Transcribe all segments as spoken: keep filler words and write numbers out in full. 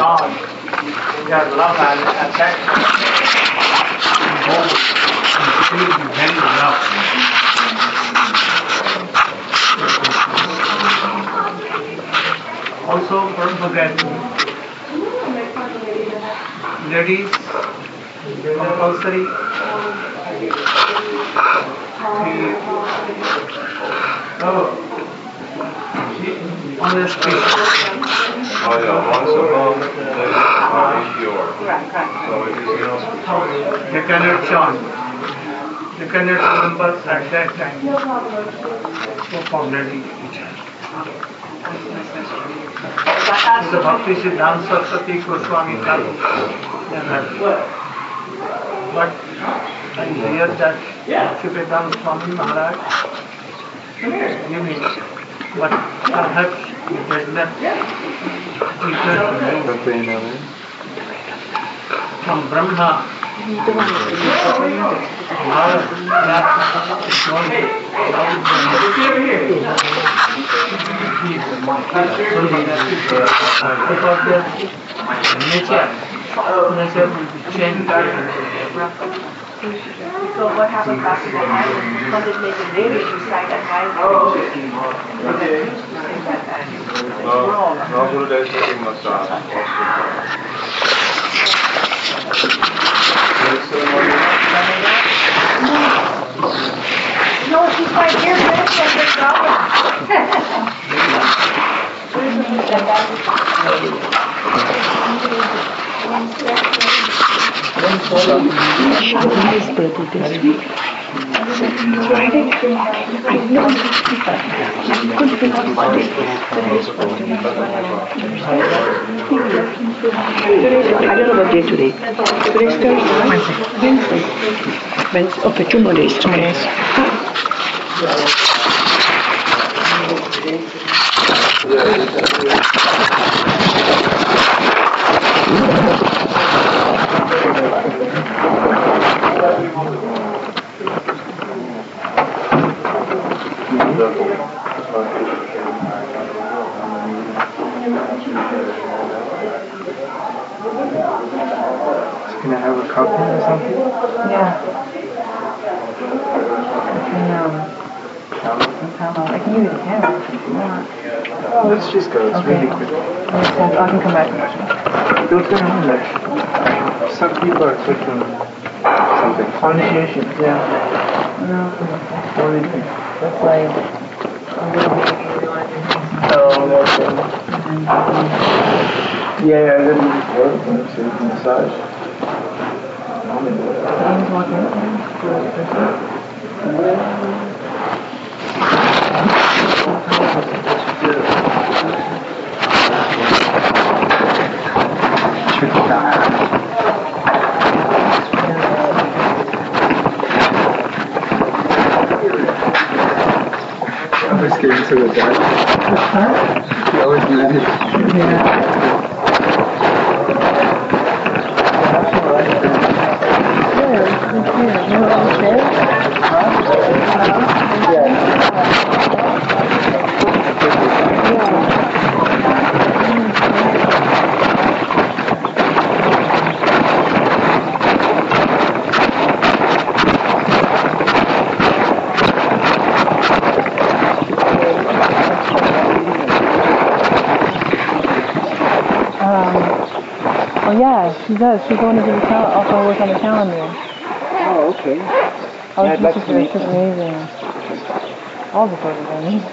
God, their love and affection, both feel very love. Also, don't forget, ladies, compulsory, oh, on the street. Oh yeah, once a month, ladies are pure. So it is not. They cannot chant. They cannot remember at that time. So formally teacher. The Bhakti Siddhanta Saraswati Goswami Thakur. But I hear that Bhaktivedanta Swami Maharaj giving, but perhaps he did not teach us from Brahma. Because the nature, nature will be changed. So what happens after that? Does it make a baby recite at night? No, no Gurudev is taking massage. No, she's right here, finish and just drop I don't know what day today. Today's Thursday. Wednesday. Wednesday. Okay, two more days. Two more days. Can I have a copy or something? Yeah. No. I can give you the camera if you want. Oh, let's just go. It's okay. really quick. I can come back. Those are English. Some people are taking something. Initiation, yeah. No. What do you think? That's like a little bit. Oh, okay. Yeah, yeah, I didn't work. Let's see, massage. James walking in. I was getting to the dark. Huh? She always did it. Yeah. She does. She's going to do the cal- also work on the calendar. Oh, okay. Oh, I'd like to meet she's amazing. All the photos I need.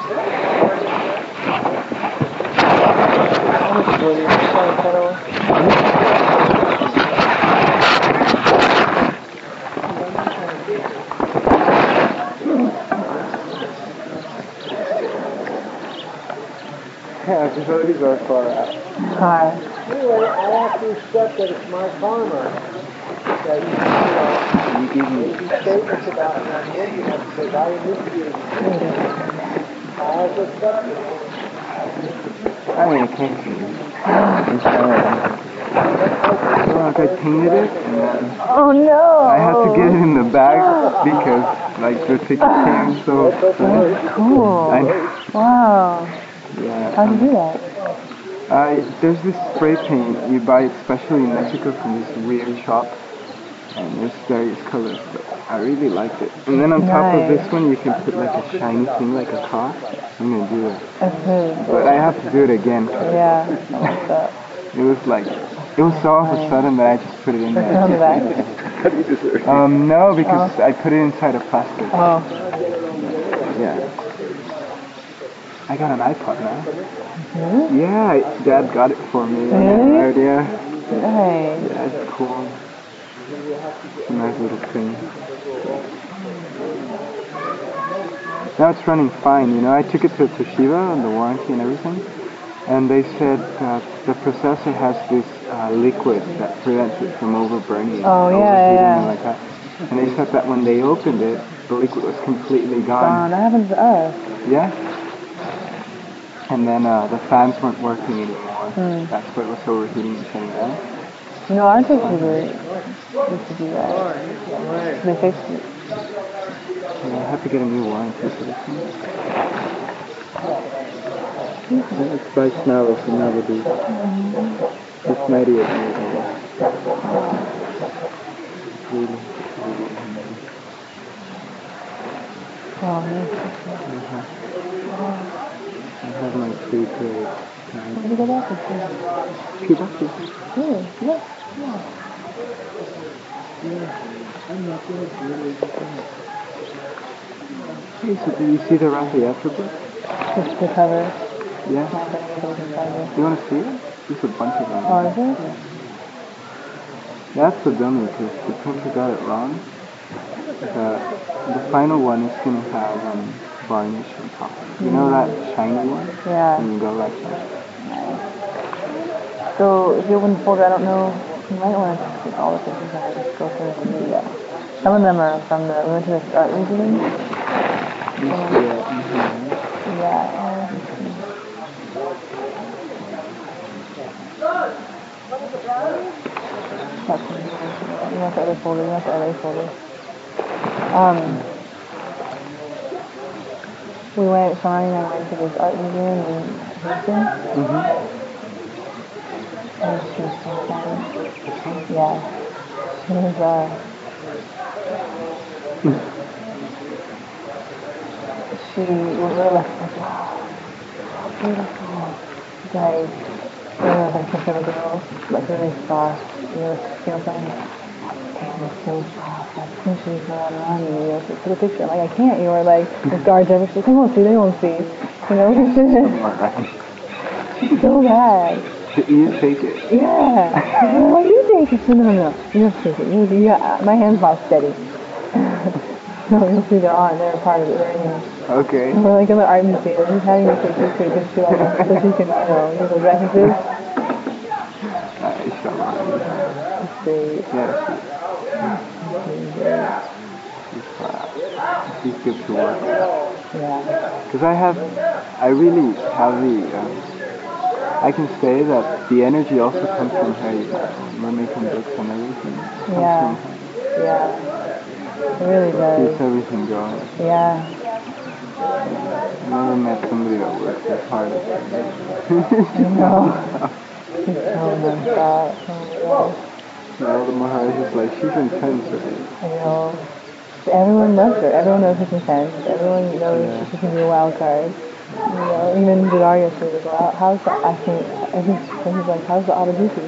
Yeah, the facilities are far out. Hi. Anyway, I have to accept that it's my farmer. That you, you know, You give me these statements about him, then you have to say, I initiated. I have to accept it. I mean, I can't see it. Inshallah. So like I painted it, and then oh no! I had to get it in the bag because like the ticket came so. Cool. I, wow. yeah. How did you do that? Uh, there's this spray paint you buy it specially in Mexico from this weird shop, and there's various colors, but I really liked it. And then on top of Nice. this one, you can put like a shiny thing like a car. I'm gonna do that. That's really But I have to do it again. Yeah, I like that. It was like, it was so all of a sudden that I just put it in Is it on the there. back? Um, no, because I put it inside a plastic. Oh, Yeah. I got an iPod now. hmm? Yeah, Dad got it for me. Really? Right, yeah. Nice. Yeah, it's cool. It's a nice little thing. Now it's running fine, you know. I took it to Toshiba and the warranty and everything, and they said that the processor has this uh, liquid that prevents it from overburning. Oh, yeah, overheating yeah. and like that. And they said that when they opened it, the liquid was completely Um, gone. that happens to us. Yeah. And then uh, the fans weren't working anymore. Hmm. That's why it was overheating and shutting down. You know, our computer used to do that. They fixed it. Yeah, I have to get a new warranty for this one. It's by Snarl, so now we'll do it's ninety-eight years old. Really, really amazing. Oh, man. I have my three grade Where did you go back to? Two bucks. Really? Yeah. Yeah. Hey, so do you see the Raphael book? Just the cover. Yeah. Not that it goes inside Do you want to see it? There's a bunch of them. Oh, is it? That's the dummy, because the printer got it wrong. The, the final one is going to have um, varnish on top. You know that shiny one? Yeah. And you go like that. So if you open the folder, I don't know, you might want to take all the pictures out and just go for the media. Some of them are from the, we went to the art museum. Yeah. Yeah. That's you want the other folder, you want the L A folder. Um, we went, Sean and I went to this art museum in Houston. Mm-hmm. And she was so funny. Yeah. She was, uh, she was really like, wow, beautiful. Like, you know, like picture of a girl, like really soft, you know, feel something. Taking so soft, like pushing her out around you, you know, so take a picture. I'm like, I can't, you know, or like, the guards ever, she's like, they won't see, they won't see. You know, she's so bad. You take it. Yeah. Why do you take it? No, no, no. You have to take it. You, you, my hand's not steady. No, you'll see they're on. They're a part of it right now. Okay. We're like in the art museum. He's having me take this picture so like, so she can, you know, use the references. Nice. It's great. Yeah, she's, she's good to work with. Yeah. Because I have, I really have the, um, I can say that the energy also comes from her. We're making books and everything. It comes Yeah. from her. Yeah. It really does. Keeps everything going. Yeah. I've never met somebody that works as hard as her. I know. She's so non-stop. Oh my gosh. Now the Maharaj is like, she's intense, right? I know. Everyone loves her. Everyone knows she's intense. Everyone knows Yeah. she can be a wild card. You know, even Daria says, well, how's the, I think, I think he's like, how's the Audubon?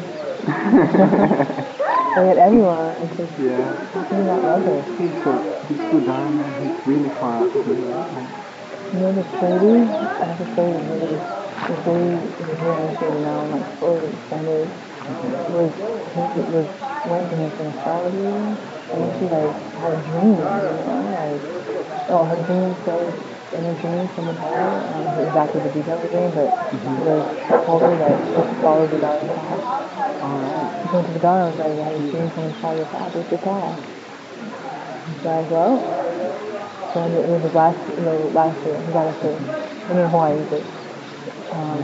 And yet everyone is just, Yeah. how can you not love her? He's so, he's so darn, he's really far out to the right. You know, this lady, I have this lady, really, this lady is here in the city now, and like, fully extended, was, it was, went to him for an astrology reading, and then she, like, had a dream, you know, like, oh, her dream said, in her dream from the Bible, I don't know exactly the details of the dream, but Mm-hmm. it was told her that she should follow the Dharma path. Alright. She went to the Dharma and was like, yeah, you've seen someone follow your path, what's your path? So I was like, well, so it was his last, you know, last year, he got us to, I'm in Hawaii, but, um,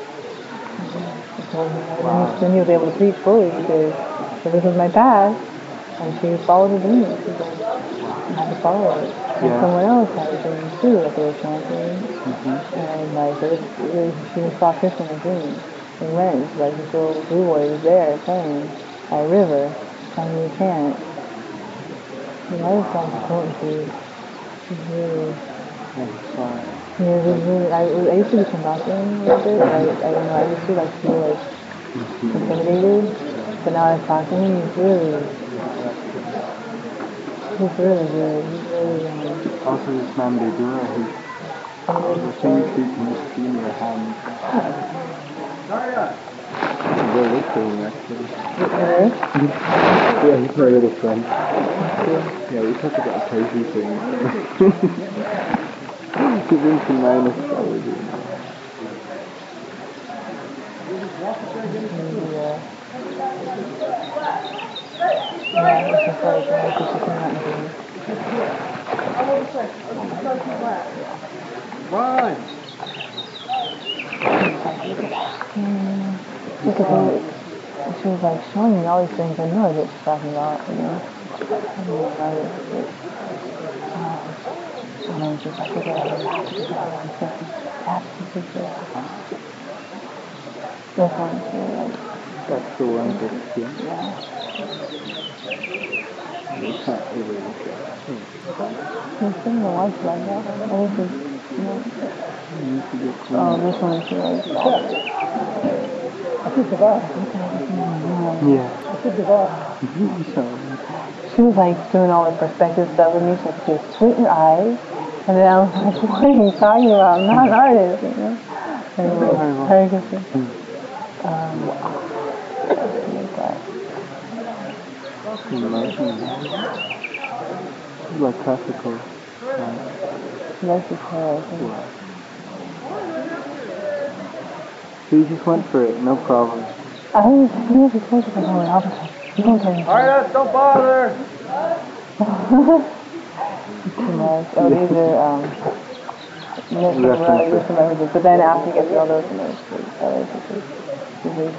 I told him, wow. Then he was able to preach fully, because so this was my path, and she followed her dream. She was like, I had to follow it. And Yeah. someone else had a dream too, that they were chanting, Mm-hmm. and like, it was, it was, she saw Krishna in a dream. in Lens, like this little blue boy was there playing by a river, telling me he can't. You know, I just got the potency. He's really, yeah, he's really, I, I used to be combative a little bit, I, I don't know, I used to like feel like intimidated, but now I've talked to him, he's really, he's really good, he's really, um, Also, this man Bedura, he, the thing you keep can just see in your hand. They're listening, actually. really? Yeah, he's my little friend. Yeah, we talk about crazy things. He's into mine astrology. Yeah. Yeah, it's just like, I could just come out and do Run! Look at that. She was like showing me all these things I know that she's talking about, you know. I don't know about it. Um, and then she's like, okay, I have to do that one. So that's the secret. This one, yeah, like, That's the one that's here. yeah. You can't really look at it. There's been the lights right now. Oh, this is, you know. You need to get clean. Oh, this one is like, I took the bar. Yeah. I took the bar. So, she was like doing all the perspective stuff with me. She like, just squint your eyes. And then I was like, what are you talking about? I'm not an artist, you know? Anyway, very good. Um, like that. like classical. Right? Yes, it's her, I think. Yeah. So you just went for it, no problem. I was, you know, she told you like, oh, I'll just, you don't tell me. Alright, don't bother! Too much. Oh, these are, um, references from everything. But then after you get through all those, you know, it's like, oh, it's just, it's really,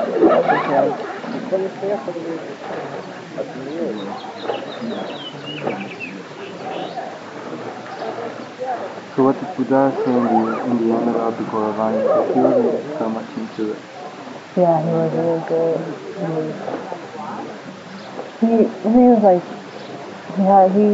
So what did Buddha say in the, in the end about the Gauravani? Because he wasn't so much into it. yeah, he was really good. He was, he, he was like, yeah, he,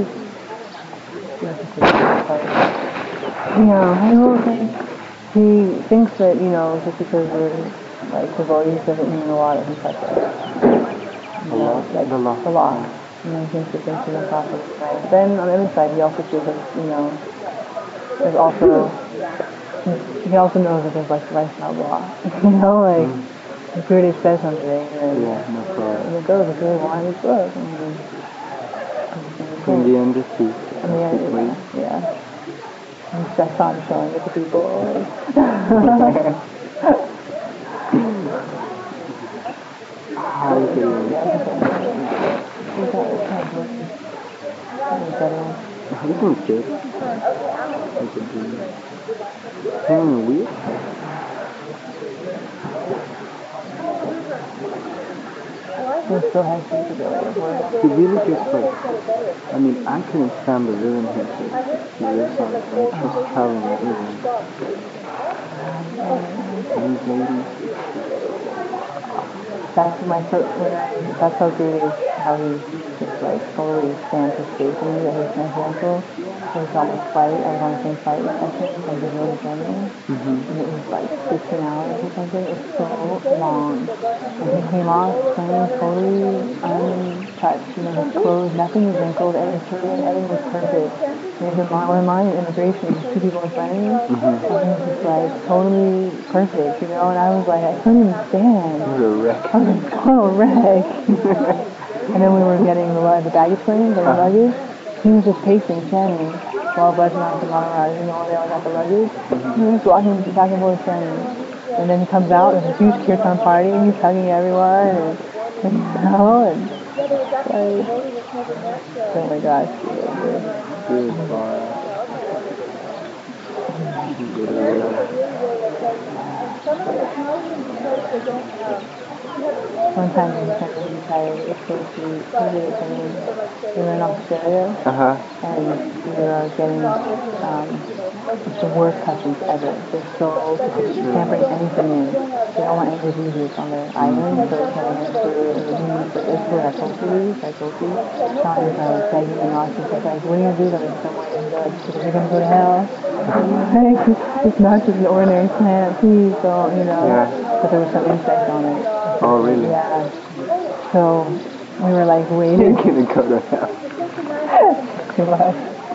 yeah, I don't think, he thinks that, you know, just because we're, like, devotees doesn't mean a lot of his like, The law? like, The law. the law. You know, he thinks that things are not possible, right? Then, on the other side, he also feels like, you know, there's also, he also knows that there's, like, lifestyle law. You know, like, mm. if Gurudev says something, and, yeah, no problem. and it goes, if you want his book, and then, so in the end, just to, in the end, yeah. yeah. And just on showing it to people. How is it? This one's good. Like a dream. Hmm, weird. He still has to do it. He really just like, I mean, I couldn't stand the rhythm he he lives on. Like, just traveling that rhythm. These ladies. That's my so when I, that's how good it is, how he just like totally stands his space for me, that he's transcendental. So it's on this flight, I was on the same flight with him from Brazil to Germany, mm-hmm. and it was like fifteen hours or something. It was so long. And he came off playing totally untouched, you know, his clothes, nothing was wrinkled, everything was perfect, everything was perfect. And it was when mine immigration, it was two people in front of me, mm-hmm. and he was just like totally perfect, you know, and I was like, I couldn't even stand. It was a wreck. I was a total wreck. And then we were getting the, the baggage claim, the uh-huh. luggage. He was just pacing, chanting, while Bajranath and Maharaj, you know, they all got the luggage. Mm-hmm. He was just walking back and forth chanting. And then he comes out, there's a huge kirtan party, and he's hugging everyone, and, and you know, and like, oh my gosh. Good bar. Good bar. one time we sent him to try to escape to visit I mean, we were in Australia Uh-huh. and we were getting um, the worst customs ever. They're so tampering anything in. They don't want any diseases on their island, so it's having us through and disease. But it's where I told you, I told you. Sean is like begging and asking, he's like, what are you going to do? Like, somewhere in the you're going to go to hell. Like, it's not just an ordinary plant, please don't, you know. Yeah. But there was some insect on it. Oh, really? Yeah. So we were like You're waiting. gonna go to hell. Too much.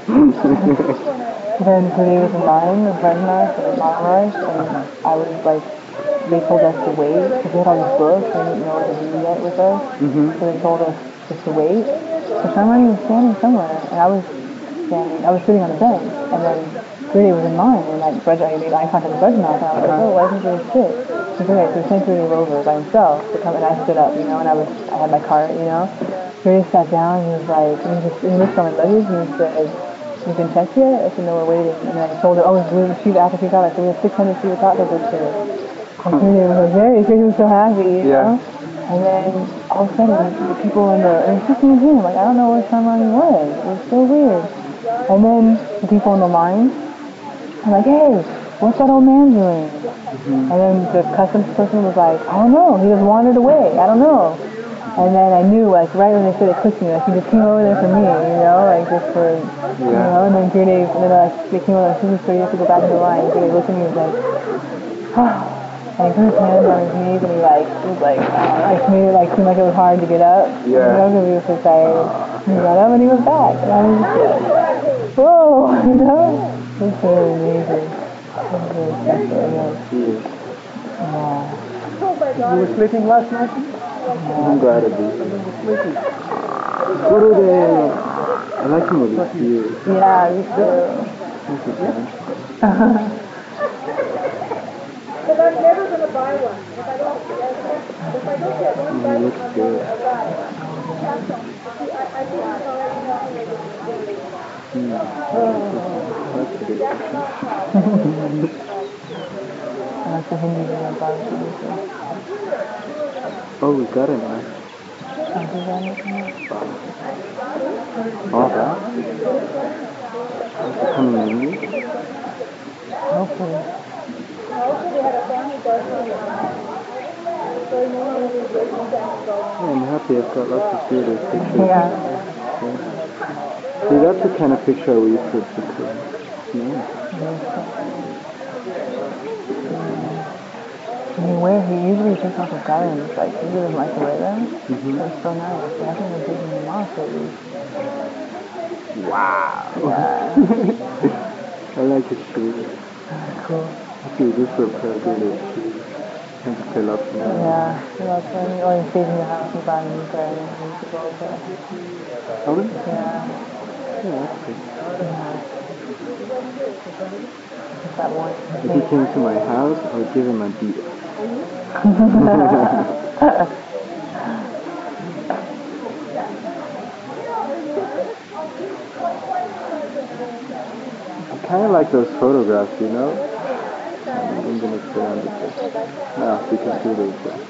Then today was in line, in front of us, and Monterey, and I was like, they told us to wait, because we had all these books, and we didn't know what to do yet with us, Mm-hmm. so they told us just to wait. So somebody was standing somewhere, and I was standing, I was sitting on the bench, and then Gertie was in line, and like, Bridget, I made eye contact with Bridget, and I was like, oh, why isn't Gertie sit? He's okay, so essentially he was over by himself to come, and I stood up, you know, and I was, I had my cart, you know. Gertie sat down, and he was like, and he just, he looked on my luggage, and he said, you been checked yet? I said, no, we're waiting. And I told her, oh, we received after she got it, so we have six hundred feet of cocktails today. And Gertie was like, hey, he was so happy, you Yeah. know. And then all of a sudden, the people in the, and it's just a museum, like, I don't know what ceremony was. It was so weird. And then the people in the line, I'm like, hey, what's that old man doing? Mm-hmm. And then the customs person was like, I don't know, he just wandered away, I don't know. And then I knew, like, right when they said it clicked me, like, he just came over there for me, you know, like, just for, you Yeah. know, and then Gertie, and then, like, they came over, like, this is so you have to go back to the line. And Gertie looked at me and was like, ah. And he put his hands on his knees, and he, like, was like, uh, like, made it, like, seem like it was hard to get up. Yeah. You know, because he was so tired. And he got up, and he was back. And I was just like, whoa, you know? It was really amazing. It was really special, yeah. Yes. Yeah. You were sleeping last night? I'm glad to be here. Guru de... I like him with his ears. Yeah, me too. That's a But I'm never going to buy one. If I don't, if I don't get one, He looks good. I, I think it's already not really Hmm. That's a good picture. I like the Hindi thing about it. Oh, we got it now. All that? Is it coming in English? Hopefully. Also, we had a family birthday. So you know, we were waiting Yeah, I'm happy I've got lots of good pictures. Yeah. Yeah. See, that's the kind of picture we used to take. Yeah. I mean, where he usually takes off his gardens, like, he doesn't like to wear them. Mm-hmm. They're so nice. They haven't been taking them off lately. Wow. Yeah. I like his shoes. Cool. Actually, this is a pretty good shoes. I think they love them. Yeah. He loves them. Or he stays in the house and buys new pair and he needs to go over. Oh, really? Yeah. Yeah, that's good. Yeah. Just that one. If he came to my house, I would give him a deal. I kind of like those photographs, you know? I'm gonna put on the picture. No, we can do this.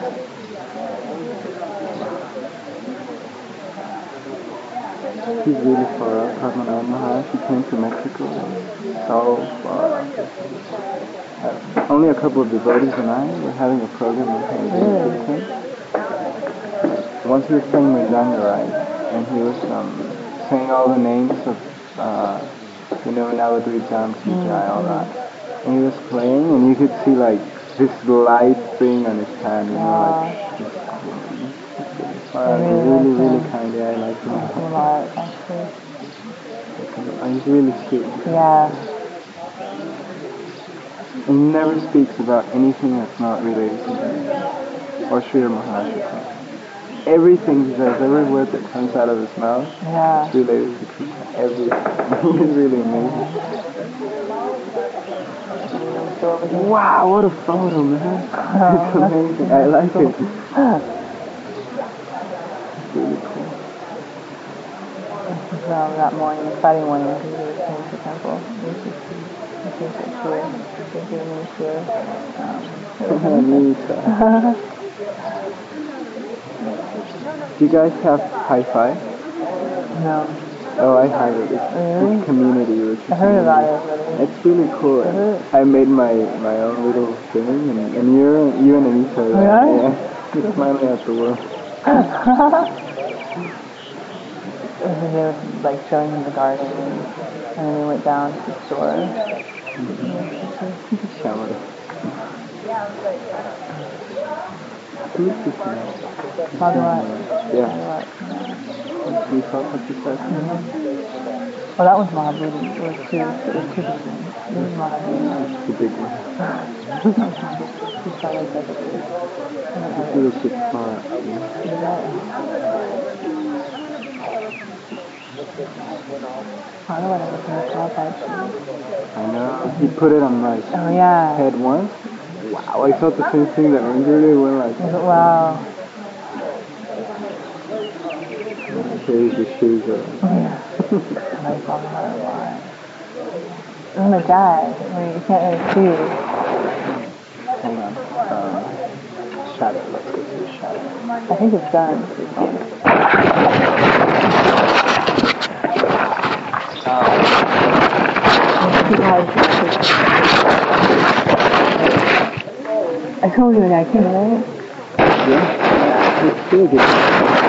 He's really far out. Padmanabh Maharaj, he came to Mexico. So far. Uh, only a couple of devotees and I were having a program with him. Really? Once he was playing Mridanga, right? And he was um, saying all the names of, uh, you know, Navadvijam, Tijai, all that. And he was playing, and you could see like this light thing on his hand, you know, like this. Uh, really, really kind. Yeah, I like him. A lot, actually. Uh, he's really sweet. Yeah. He never speaks about anything that's not related to him or Sri Maharaj. Everything he says, every word that comes out of his mouth Yeah. is related to Krishna. Everything. He's really amazing. Wow, what a photo, man. Oh, It's amazing. I like cool. it. It's really cool. So that morning, Friday morning, we came to the temple. We used to see, we came to shul, we came to the new shul. Um, Nita. Do you guys have Hi-Fi? No. Oh, I have it. It's, Really? it's community. Which I heard about it. But It's really cool. Mhm. I made my, my own little thing, and, and you're, you and Anita are there. Really? Yeah. You're smiling at the world. and then they were like showing him the garden, and then they went down to the store. Shower. Who's this man? Bhagavat. Yeah. Bhagavat. You saw what you said? Oh, that was Mahabodhi. It was two. It was two different. This is Mahabodhi. The big one. He saw like that. This little kid saw it. Bhagavat was in the top actually. I know. He put it on my Oh yeah. head once. Wow, I thought the same thing that Ranger did when like, Wow. carries the shoes up. Yeah. I like Bhagavat a lot. Oh my god. I mean, you can't really see. Hang on. Um, shadow. Let's go to the shadow. I think it's done. I told you that I came in. Yeah. It's still good.